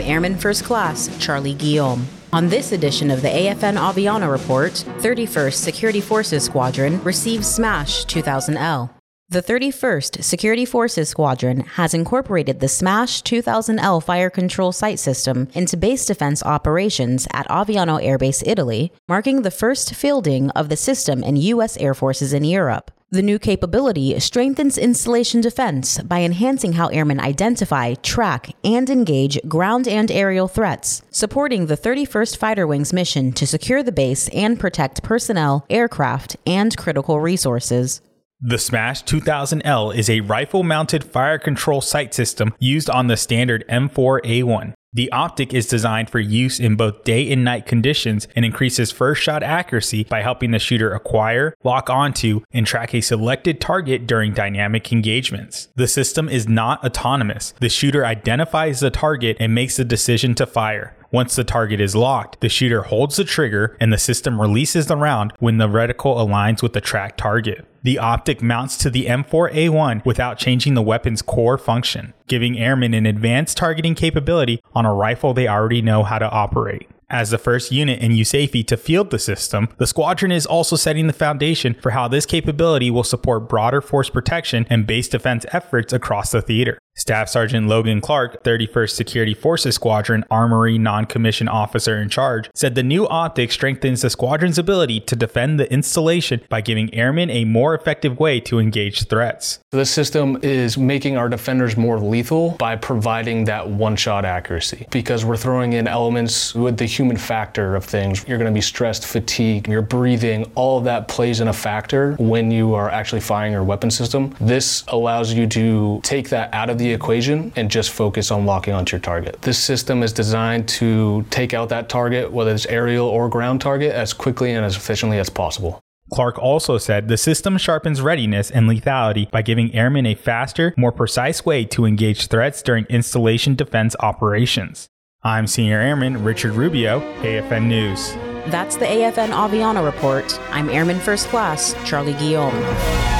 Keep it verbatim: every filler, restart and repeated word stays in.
Airman First Class Charlie Guillaume. On this edition of the A F N Aviano Report, thirty-first Security Forces Squadron receives SMASH two thousand L. The thirty-first Security Forces Squadron has incorporated the SMASH two thousand L fire control sight system into base defense operations at Aviano Air Base, Italy, marking the first fielding of the system in U S Air Forces in Europe. The new capability strengthens installation defense by enhancing how airmen identify, track, and engage ground and aerial threats, supporting the thirty-first Fighter Wing's mission to secure the base and protect personnel, aircraft, and critical resources. The SMASH two thousand L is a rifle-mounted fire control sight system used on the standard M four A one. The optic is designed for use in both day and night conditions and increases first shot accuracy by helping the shooter acquire, lock onto, and track a selected target during dynamic engagements. The system is not autonomous. The shooter identifies the target and makes the decision to fire. Once the target is locked, the shooter holds the trigger and the system releases the round when the reticle aligns with the tracked target. The optic mounts to the M four A one without changing the weapon's core function, giving airmen an advanced targeting capability on a rifle they already know how to operate. As the first unit in U S A F E to field the system, the squadron is also setting the foundation for how this capability will support broader force protection and base defense efforts across the theater. Staff Sergeant Logan Clark, thirty-first Security Forces Squadron Armory Non-Commissioned Officer in charge, said the new optic strengthens the squadron's ability to defend the installation by giving airmen a more effective way to engage threats. This system is making our defenders more lethal by providing that one-shot accuracy, because we're throwing in elements with the human factor of things. You're going to be stressed, fatigued, your breathing, all of that plays in a factor when you are actually firing your weapon system. This allows you to take that out of the equation and just focus on locking onto your target. This system is designed to take out that target, whether it's aerial or ground target, as quickly and as efficiently as possible. Clark also said the system sharpens readiness and lethality by giving airmen a faster, more precise way to engage threats during installation defense operations. I'm Senior Airman Richard Rubio, A F N News. That's the A F N Aviano Report. I'm Airman First Class Charlie Guillaume.